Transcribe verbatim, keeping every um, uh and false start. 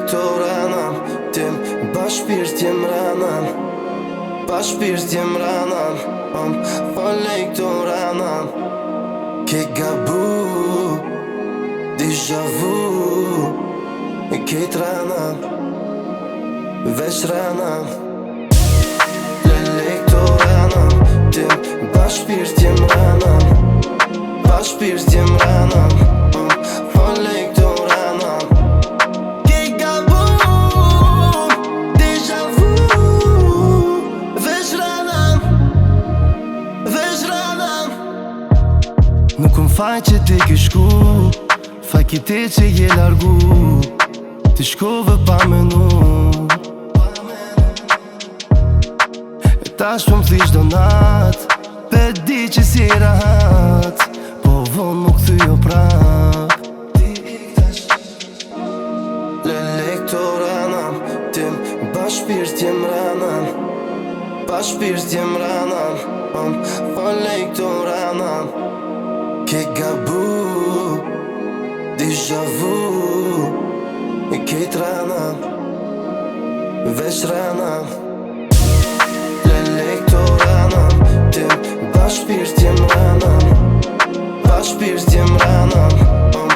Elektoranam tim bashpirtjem ranam Bashpirtjem ranam um, Elektoranam Ke gabu Déjà vu Ke ranam Veç ranam Elektoranam tim bashpirtjem ranam Bashpirtjem ranam um, Elektoranam Nuk më faj që ti ki shku Faj ki ti që je largu Ti shkove pa menu E tash po m'thish donat Pe di që si rahat Po vonë më këthy o prap L'elektoranam tim bashpirtjem ranam Bashpirtjem ranam um, Elektoranam Ke gabu Déjà vu Ke ranam Veç ranam L'elektoranam tim bashpirtjem ranam Bashpirtjem ranam um,